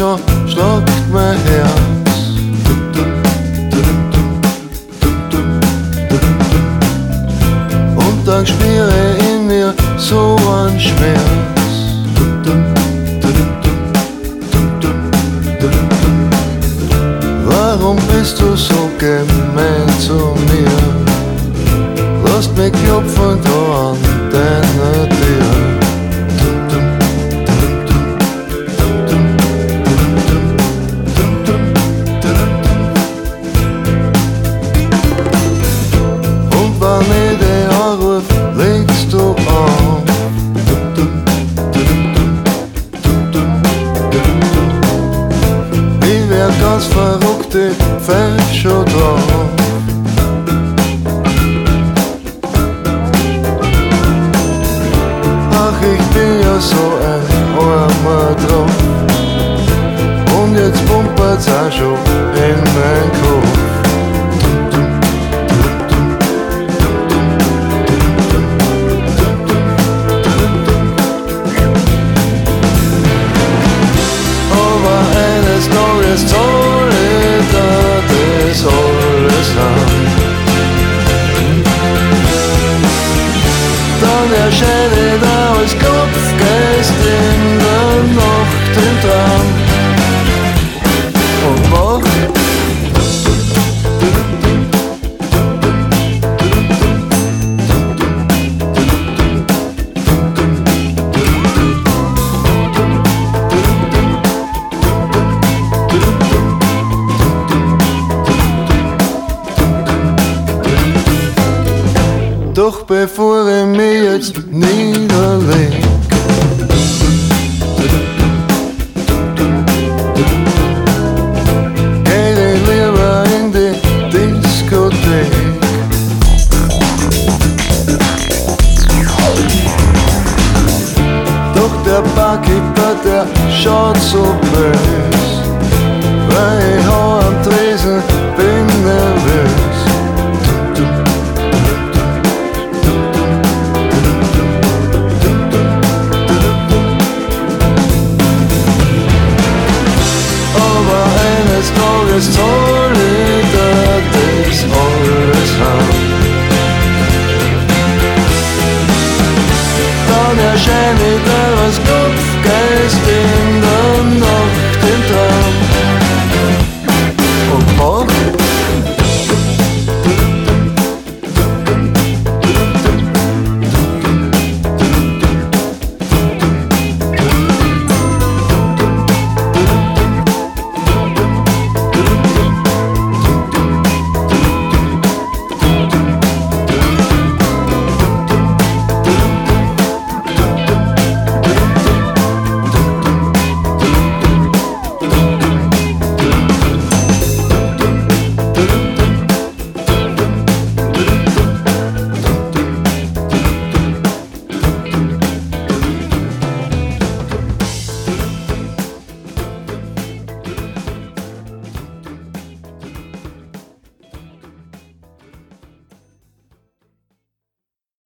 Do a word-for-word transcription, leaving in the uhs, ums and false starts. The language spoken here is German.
schon schlagt mein Herz. Und dann spüre in mir so ein Schmerz. Warum bist du so gemein zu mir? Lass mich klopfen da an deiner Tür. Und wenn ich dich anruf, legst du auf. Ich wär ganz verrückt, ich fäll schon drauf. Ach, ich bin ja so ein armer drauf. Und jetzt pumpert's auch schon in mein Kopf. Aber eines Tages zahl ich da das alles an. Dann erscheine ich da als Kopfgeist in der Nacht im Traum und mach doch bevor ich mich jetzt niederleg, geh ich lieber in die Diskothek. Doch der Barkeeper, der schaut so bös, weil ich hau am Tresen, bin nervös. Aber eines Tages zahl